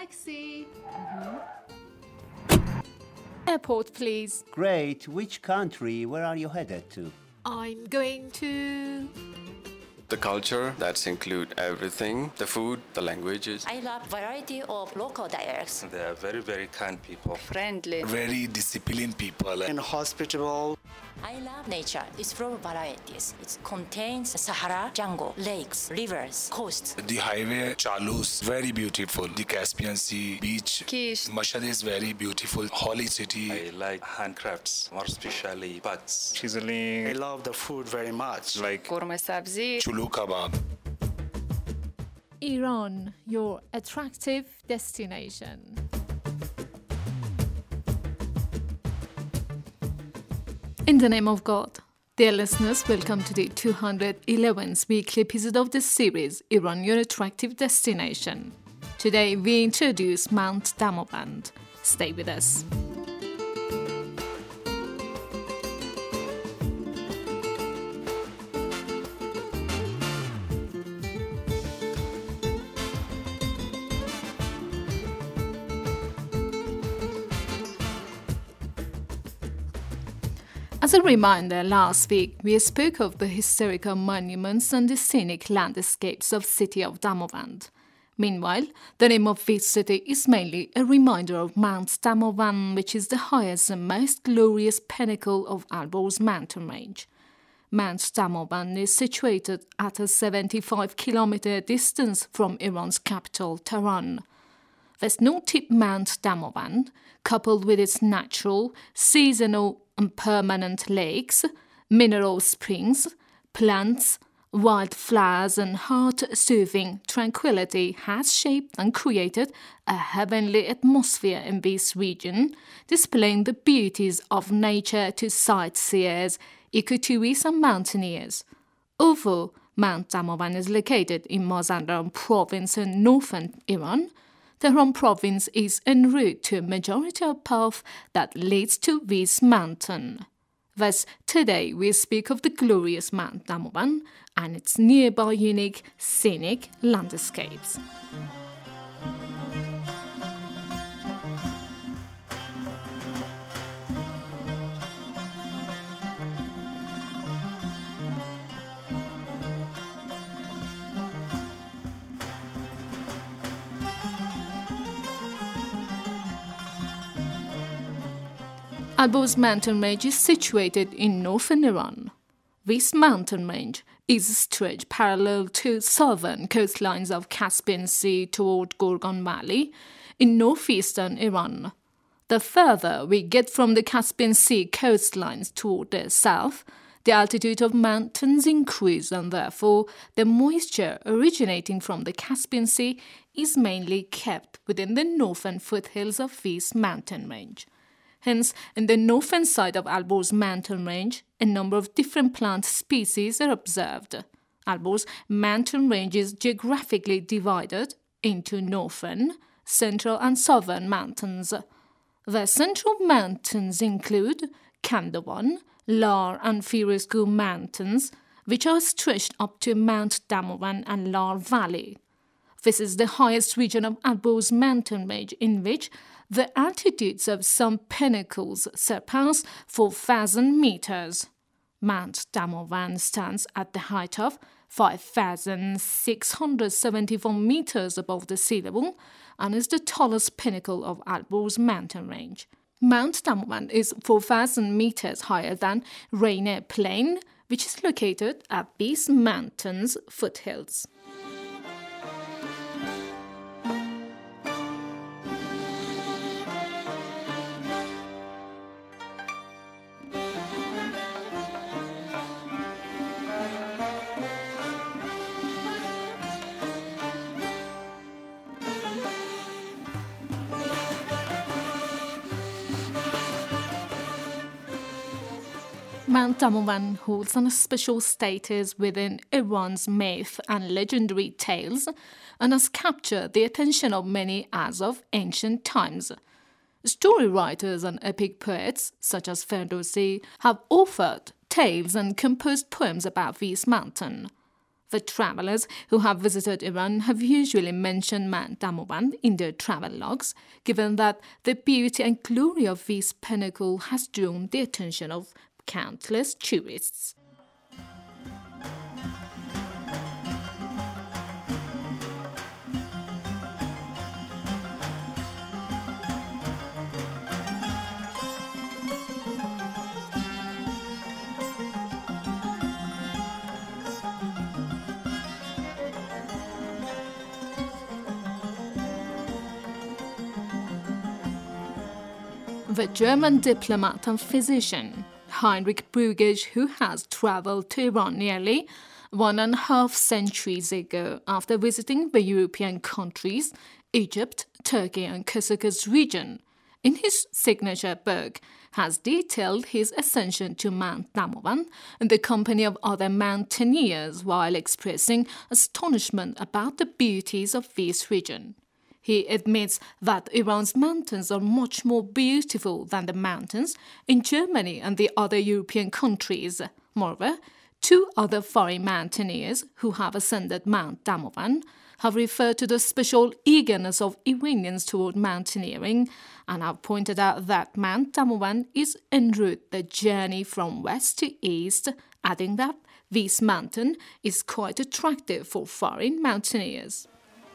Taxi. Airport, please. Great. Which country? Where are you headed to? I'm going to... The culture, that's include everything, the food, the languages. I love variety of local dialects. They are very, very kind people. Friendly. Very disciplined people. And hospitable. I love nature. It's full of varieties. It contains Sahara, jungle, lakes, rivers, coasts. The highway, Chalus, very beautiful. The Caspian Sea, beach. Kish. Mashhad is very beautiful. Holy city. I like handcrafts, more especially bugs. I love the food very much. Like Korma sabzi. Chulu kebab. Iran, your attractive destination. In the name of God, dear listeners, welcome to the 211th weekly episode of this series, Iran, your attractive destination. Today we introduce Mount Damavand. Stay with us. As a reminder, last week we spoke of the historical monuments and the scenic landscapes of city of Damavand. Meanwhile, the name of this city is mainly a reminder of Mount Damavand, which is the highest and most glorious pinnacle of Alborz mountain range. Mount Damavand is situated at a 75-kilometer distance from Iran's capital, Tehran. The snow-tipped Mount Damavand, coupled with its natural, seasonal and permanent lakes, mineral springs, plants, wildflowers and heart-soothing tranquility has shaped and created a heavenly atmosphere in this region, displaying the beauties of nature to sightseers, ecotourists and mountaineers. Although Mount Damavand is located in Mazandaran province in northern Iran, Tehran province is en route to a majority of path that leads to this mountain. Thus, today we speak of the glorious Mount Damavand and its nearby unique scenic landscapes. Alborz mountain range is situated in northern Iran. This mountain range is stretched parallel to southern coastlines of Caspian Sea toward Gorgan Valley in northeastern Iran. The further we get from the Caspian Sea coastlines toward the south, the altitude of mountains increases and therefore the moisture originating from the Caspian Sea is mainly kept within the northern foothills of this mountain range. Hence, in the northern side of Alborz mountain range, a number of different plant species are observed. Alborz mountain range is geographically divided into northern, central and southern mountains. The central mountains include Kandavan, Lar and Firuzkoh mountains, which are stretched up to Mount Damavand and Lar Valley. This is the highest region of Alborz mountain range in which the altitudes of some pinnacles surpass 4,000 meters. Mount Damavand stands at the height of 5,674 meters above the sea level and is the tallest pinnacle of Alborz mountain range. Mount Damavand is 4,000 meters higher than Reyne Plain, which is located at these mountains' foothills. Mount Damavand holds a special status within Iran's myth and legendary tales and has captured the attention of many as of ancient times. Story writers and epic poets, such as Ferdowsi, have authored tales and composed poems about this mountain. The travelers who have visited Iran have usually mentioned Mount Damavand in their travel logs, given that the beauty and glory of this pinnacle has drawn the attention of countless tourists. The German diplomat and physician Heinrich Brugsch, who has travelled to Iran nearly 1.5 centuries ago after visiting the European countries, Egypt, Turkey and Caucasus region, in his signature book, has detailed his ascension to Mount Damavand in the company of other mountaineers while expressing astonishment about the beauties of this region. He admits that Iran's mountains are much more beautiful than the mountains in Germany and the other European countries. Moreover, 2 other foreign mountaineers who have ascended Mount Damavand have referred to the special eagerness of Iranians toward mountaineering and have pointed out that Mount Damavand is en route the journey from west to east, adding that this mountain is quite attractive for foreign mountaineers.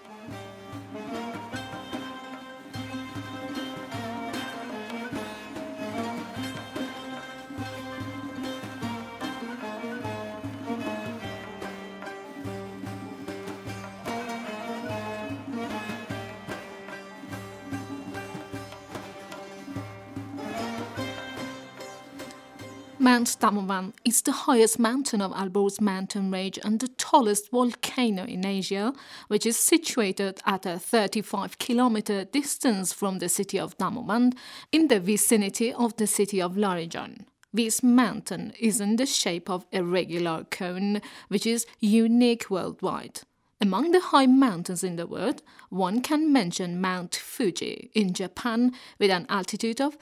Mount Damavand is the highest mountain of Alborz mountain range and the tallest volcano in Asia, which is situated at a 35-kilometer distance from the city of Damavand in the vicinity of the city of Laregan. This mountain is in the shape of a regular cone, which is unique worldwide. Among the high mountains in the world, one can mention Mount Fuji in Japan with an altitude of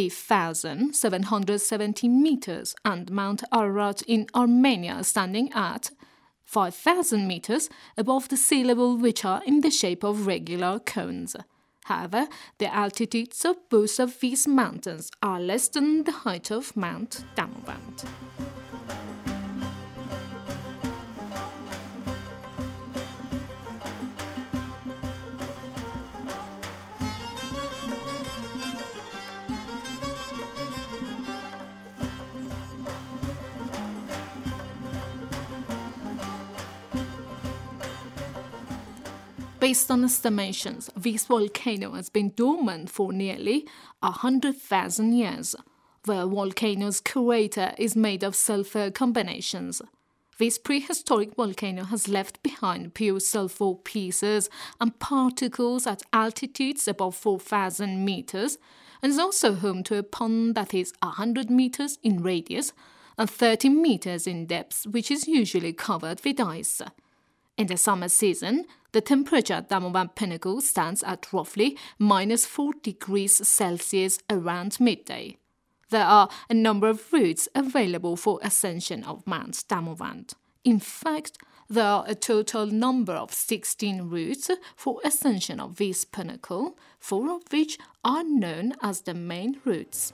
3,770 meters and Mount Ararat in Armenia standing at 5,000 meters above the sea level, which are in the shape of regular cones. However, the altitudes of both of these mountains are less than the height of Mount Damavand. Based on estimations, this volcano has been dormant for nearly 100,000 years. The volcano's crater is made of sulfur combinations. This prehistoric volcano has left behind pure sulfur pieces and particles at altitudes above 4,000 meters and is also home to a pond that is 100 meters in radius and 30 meters in depth, which is usually covered with ice. In the summer season, the temperature at Damavand Pinnacle stands at roughly -4 degrees Celsius around midday. There are a number of routes available for ascension of Mount Damavand. In fact, there are a total number of 16 routes for ascension of this pinnacle, 4 of which are known as the main routes.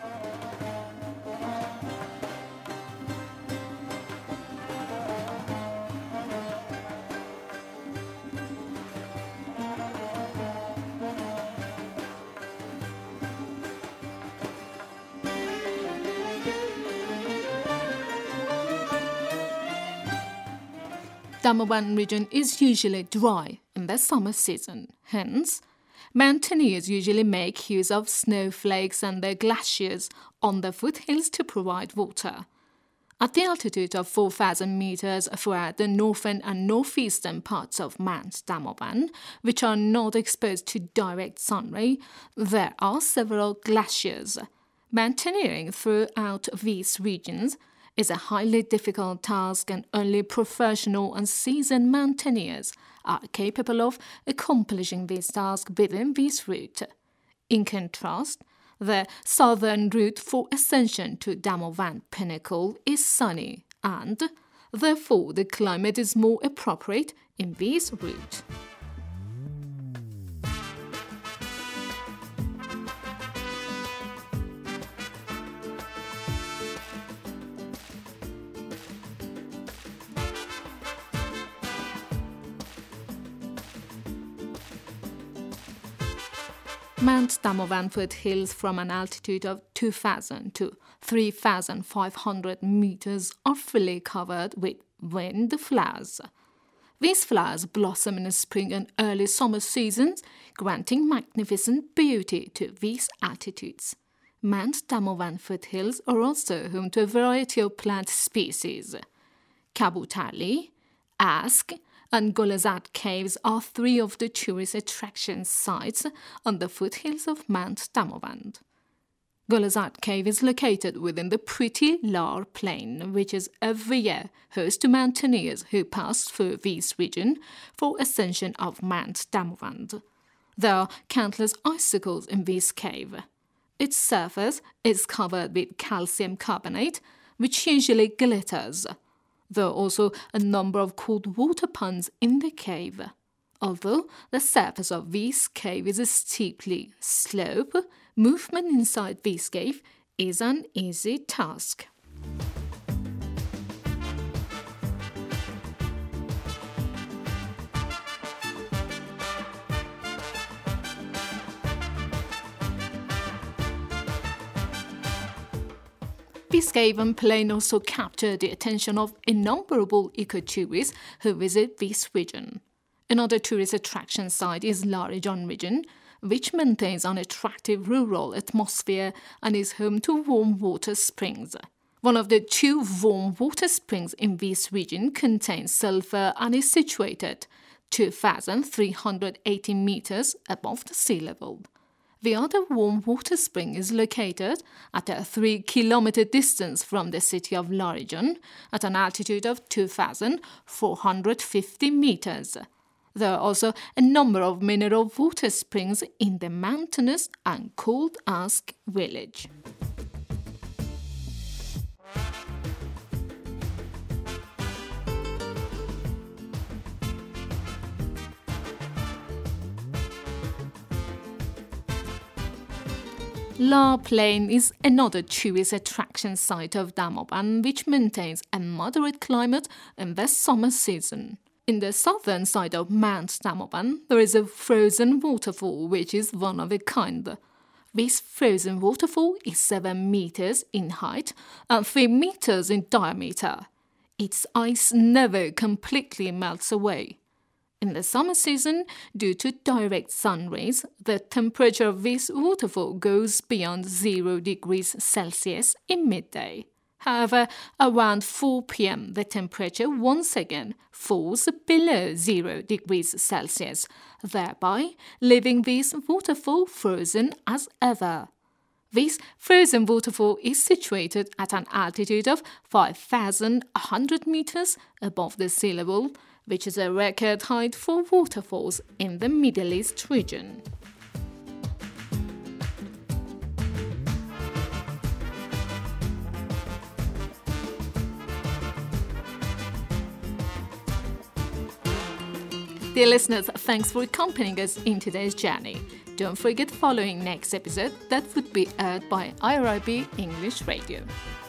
Damavand region is usually dry in the summer season. Hence, mountaineers usually make use of snowflakes and the glaciers on the foothills to provide water. At the altitude of 4,000 meters throughout the northern and northeastern parts of Mount Damavand, which are not exposed to direct sunray, there are several glaciers. Mountaineering throughout these regions is a highly difficult task and only professional and seasoned mountaineers are capable of accomplishing this task within this route. In contrast, the southern route for ascension to Damavand Pinnacle is sunny and Therefore, the climate is more appropriate in this route. Mount Damavand foothills from an altitude of 2,000 to 3,500 meters are fully covered with wind flowers. These flowers blossom in the spring and early summer seasons, granting magnificent beauty to these altitudes. Mount Damavand foothills are also home to a variety of plant species. Kabutali, ask, and Golazad Caves are three of the tourist attraction sites on the foothills of Mount Damavand. Golazad Cave is located within the Pretty Lar Plain, which is every year host to mountaineers who pass through this region for ascension of Mount Damavand. There are countless icicles in this cave. Its surface is covered with calcium carbonate, which usually glitters. There are also a number of cold water ponds in the cave. Although the surface of this cave is steeply sloped, movement inside this cave is an easy task. This cave and plain also capture the attention of innumerable ecotourists who visit this region. Another tourist attraction site is Larijan region, which maintains an attractive rural atmosphere and is home to warm water springs. One of the two warm water springs in this region contains sulfur and is situated 2,380 meters above the sea level. The other warm water spring is located at a 3-kilometer distance from the city of Larijan at an altitude of 2,450 meters. There are also a number of mineral water springs in the mountainous and cold Ask village. Lar Plain is another tourist attraction site of Damavand, which maintains a moderate climate in the summer season. In the southern side of Mount Damavand, there is a frozen waterfall which is one of a kind. This frozen waterfall is 7 meters in height and 3 meters in diameter. Its ice never completely melts away. In the summer season, due to direct sun rays, the temperature of this waterfall goes beyond 0 degrees Celsius in midday. However, around 4 p.m. the temperature once again falls below 0 degrees Celsius, thereby leaving this waterfall frozen as ever. This frozen waterfall is situated at an altitude of 5,100 meters above the sea level, which is a record height for waterfalls in the Middle East region. Dear listeners, thanks for accompanying us in today's journey. Don't forget following next episode that would be aired by IRIB English Radio.